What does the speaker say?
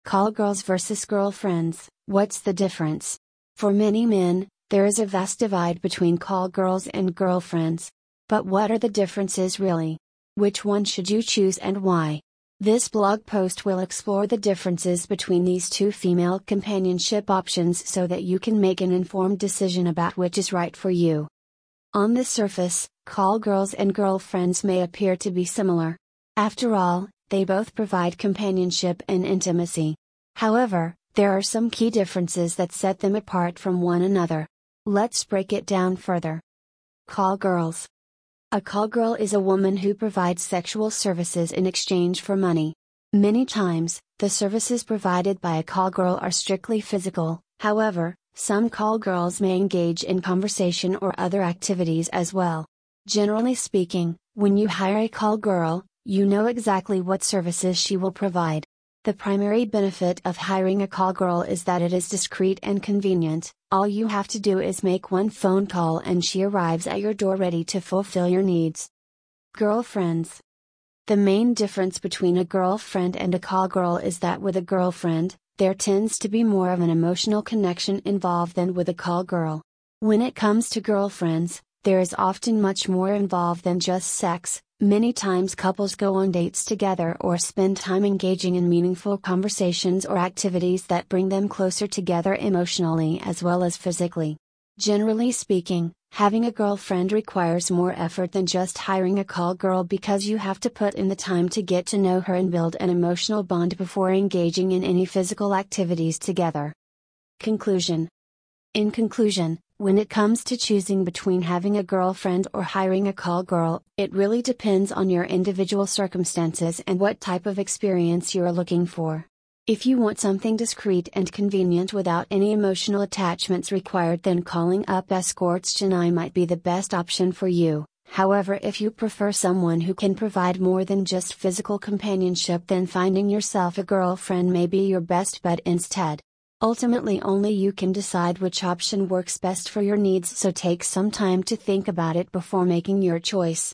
Call girls versus girlfriends, what's the difference? For many men, there is a vast divide between call girls and girlfriends. But what are the differences really? Which one should you choose and why? This blog post will explore the differences between these two female companionship options so that you can make an informed decision about which is right for you. On the surface, call girls and girlfriends may appear to be similar. After all, they both provide companionship and intimacy. However, there are some key differences that set them apart from one another. Let's break it down further. Call girls. A call girl is a woman who provides sexual services in exchange for money. Many times, the services provided by a call girl are strictly physical, however, some call girls may engage in conversation or other activities as well. Generally speaking, when you hire a call girl, you know exactly what services she will provide. The primary benefit of hiring a call girl is that it is discreet and convenient. All you have to do is make one phone call and she arrives at your door ready to fulfill your needs. Girlfriends. The main difference between a girlfriend and a call girl is that with a girlfriend, there tends to be more of an emotional connection involved than with a call girl. When it comes to girlfriends, there is often much more involved than just sex. Many times couples go on dates together or spend time engaging in meaningful conversations or activities that bring them closer together emotionally as well as physically. Generally speaking, having a girlfriend requires more effort than just hiring a call girl because you have to put in the time to get to know her and build an emotional bond before engaging in any physical activities together. Conclusion. In conclusion, when it comes to choosing between having a girlfriend or hiring a call girl, it really depends on your individual circumstances and what type of experience you are looking for. If you want something discreet and convenient without any emotional attachments required, then calling up escorts Chennai might be the best option for you. However, if you prefer someone who can provide more than just physical companionship, then finding yourself a girlfriend may be your best bet instead. Ultimately, only you can decide which option works best for your needs, so take some time to think about it before making your choice.